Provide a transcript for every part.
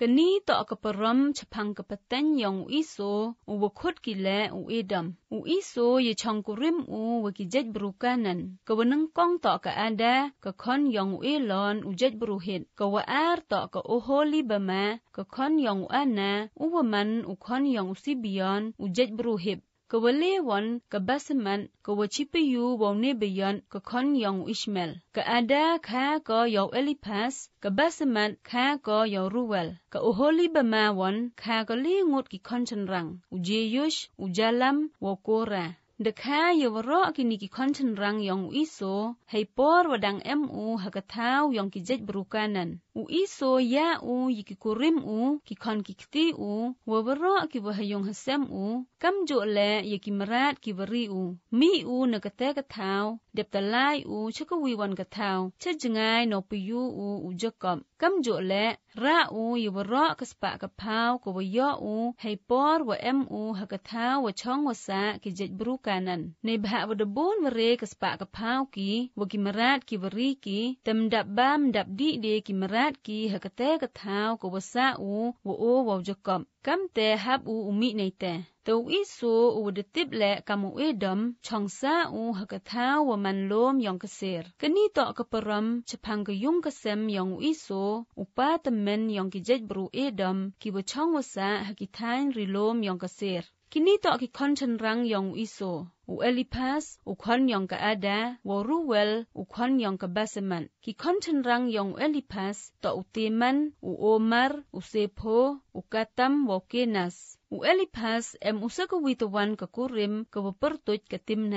kini to keperam cepang kepeten yang iso uwakut kile uedam iso ye changkurim wakijaj berukanan keweneng kong to ke ada ke kon yang uelon ujaj beruhit ke waar to ke oholi bama ke kon yang uana uwaman ukon yang usibion ujaj beruhib kewalewan kebaseman kewacipiyu wawne beyon ke kon yang Ishmael ke ada ka ko yaw Elipas kebaseman ka ko yaw Ruel ke oholi bamawan ka ko lingut ki kon cenrang ujeyush ujalam wakora dekha yawro kini ki kon cenrang yang iso haipor wadang hakatau yang kijaj berukanan iso ya yiki kurim ki kon ki kti wawro ki wahayong hasem kamjo le yiki merat ki wari mi nakate katau deptalai chakawiwan katau chajengai no piyu ujakom kamjo le ra yawro kaspa kapau ko wayo haipor wa hakatau wa chong wasa kijaj berukanan nei bha wadabon ware kaspa kapau ki waki merat ki wari ki temdap bam dap di de ki merat ki hakate katau ko wasa wa jakom kam te hab umi nei te to iso udetip le kamu edam chongsa hakatau wa manlom yang keser keni to keperam cepang kayung kesem yang iso upa temen yang kijaj beru edam ki wa chong wasa hakitain rilom yang keser kini to ki kon cenrang yang iso Elipas ukon yang ke ada wa Ruel ukon yang ke baseman ki kon cenrang yang Elipas to uteman Omar Sepo ukatam wa Kenas Elipas usakawitawan ke kurim ke wapertuj ke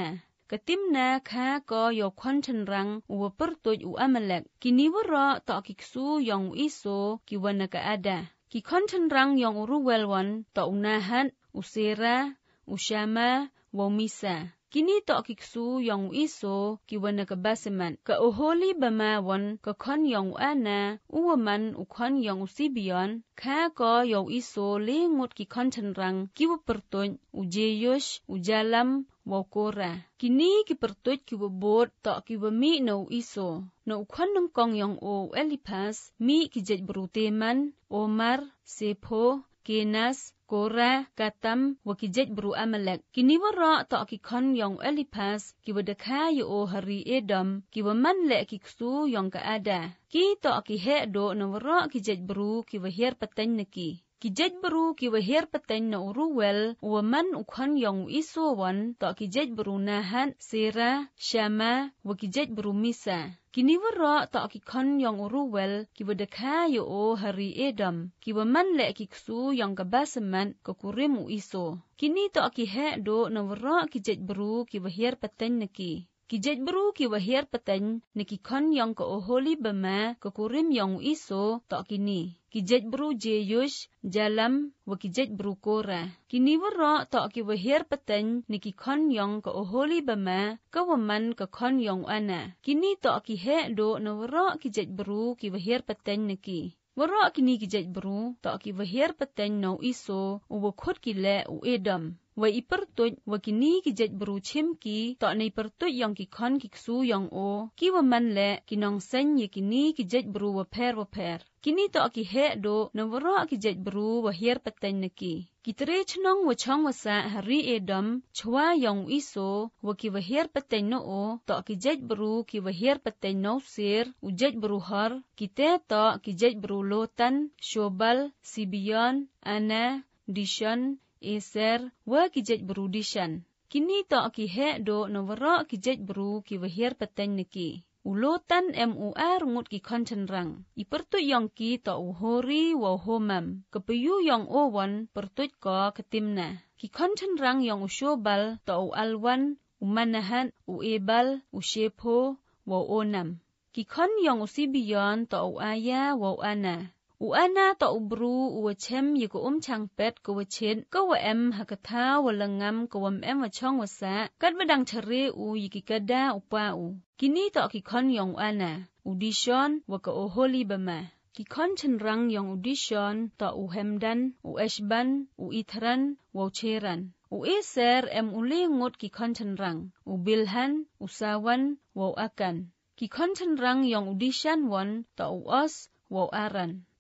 timna ka ko yo kon cenrang wapertuj Amalek kini waro to kiksu yang iso ki wana ke ada ki kon cenrang yang Ruel wan to unahat Usera Ushama wa Misa kini to kiksu yang iso ki wana ke baseman ke oholi bamawan ke kon yang ana uwaman ukon yang usibion ka ko yo iso lingut ki kon cenrang ki wapertuj Ujeyush ujalam wa Kora kini ki pertuj ki wabot to ki wami no iso no ukon nang kong yang Elipas mi ki jej beruteman Omar Sepo Kenas Kora katam wakijaj beru Amalek kini waro to ki kon yang Elipas ki wadakha yo hari Edom ki waman le ki ksu yang ka ada ki to ki he do no waro ki jej beru ki wahir peten neki ki jej beru ki wahir peten no Ruel waman ukon yang iso wan to ki jej beru Nahat Sera Shama wakijaj beru Misa kini waro to ki kon yang Ruel ki wadakha yo hari Edom ki waman le ki ksu yang ka baseman ke kurim iso kini to ki he do no waro ki jej beru ki wahir peten neki ki jej beru ki wahir peten neki kon yang ke oholi bama ke kurim yang iso to kini ki jej beru Jeyush Jalam wa ki jej beru Kora kini waro to ki wahir peten neki kon yang ke oholi bama ke waman ke kon yang ana kini to ki he do no waro ki jej beru ki wahir peten neki waro kini ki jej beru to ki wahir peten no iso wakut ki le Edom wa ipertuj wa kini ki jej beru chim ki to nei pertuj yang ki kon ki ksu yang ki waman le ki nong sen ye kini ki jej beru wa per kini to ki he do no waro ki jej beru wa hier peten neki ki tre chnong wa chong wa sa hari Edom chwa yang iso wa ki wa hier peten no to ki jej beru ki wa hier peten no sir u jej beru har ki te to ki jej beru Lotan Shobal Sibion Ana Dishon Eser wa ki jej beru Dishan kini to ki he do no waro ki jej beru ki wa hier peten neki Ulotan rungut ki kon cenrang ipertuj yang ki to uhori wa homam kepeyu yang owan pertuj ko ketimna ki kon cenrang yang ushobal to alwan umanahat uebal ushepo wa onam ki kon yang usibion to aya wa ana Uana to ubru uwachem yiko changpet ko wachin ko wa hakatha walangam ko wa wa chong wasa kat badang chare yiki kada upa kini to ki kon yang ana udishon wa ko oholi bama ki kon cenrang yang udishon to Hemdan Eshban Ithran wa Cheran Eser ulingut ki kon cenrang Bilhan Usawan wa Akan ki kon cenrang yang udishan wan to Os wa Aran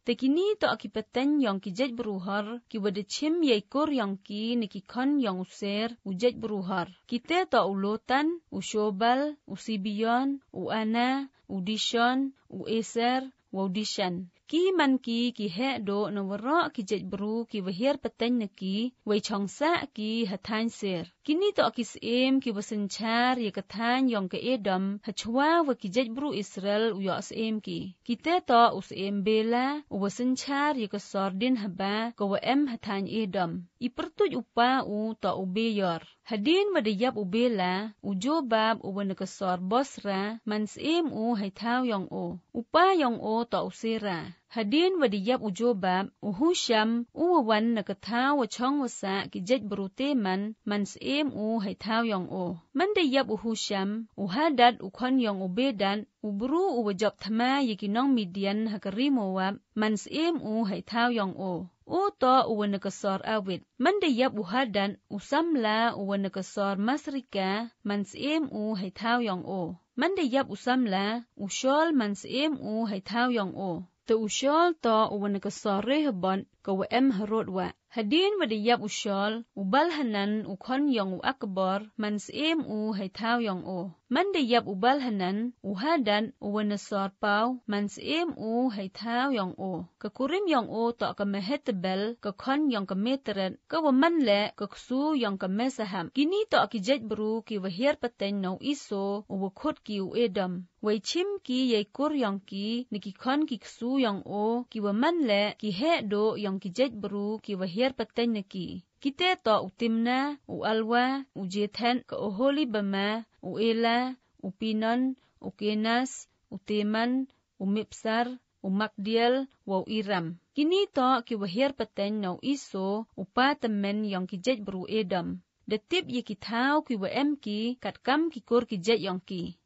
Te kini to akipeten yang kijaj beruhar ki wadecim yaikor yang ki nikikon yang user ujaj beruhar. Kita to ulotan, ushobal, usibion, uana, udishon, ueser, waudishan. Ki man ki he do na wara ki jet bru ki wahir peteng na ki wai chongsa ki hatan ser. Kini to kisem ki wasenchar ye katan yong ke Edom hachwa wa ki jet bru Israel uya sem ki. Kita to usem bela wasenchar ye kasordin haba ko wa hatan Edom. Ipertuj upa to ubeyor. Hadin wadayab ubela ujobab uwanakasor bosra mansem haitaw yong upa yong to usera. Hadin wadiyab ujobab uhusham uwan nakataw wachong wasa kijaj beruteman mansem haitaw yong mandayab uhusham uhadad ukon yong ubedan ubru uwajab thama yikinong Midian hakarimowab mansem haitaw yong to uwanakasor awit. Mandayab uhadan usamla uwanakasor masrika mansem haitaw yong Mandayab usamla ushol mansem haitaw yong Te ushol to uwanakasor Rehoboth kawa Harodwa. Hadin wadayab ushol ubalhanan ukon yong akbar mansem haitaw yong Mandayab ubalhanan uhadan uwanasor paw mansem haitaw yong Kakurim yong to kamehetebel kakon yong kameteret kawa manle kaksu yong kamesaham. Kini to akijaj bru ki wahir pateng no iso uwakot ki Edom. Wai chim ki yaikur yong ki nikikon ki ksu yong ki wamanle ki he do yong kijaj bru ki wahir pateng naki. Kita to utimna, ualwa, ujethan, ka oholi bama, uela, upinon, ukenas, uteman, umipsar, umakdiel, wa iram. Kini to ki wahir pateng no iso upa temen yang kijaj bru Edom. Detip ye kitaw ki wa ki katkam ki kur kijaj yang ki.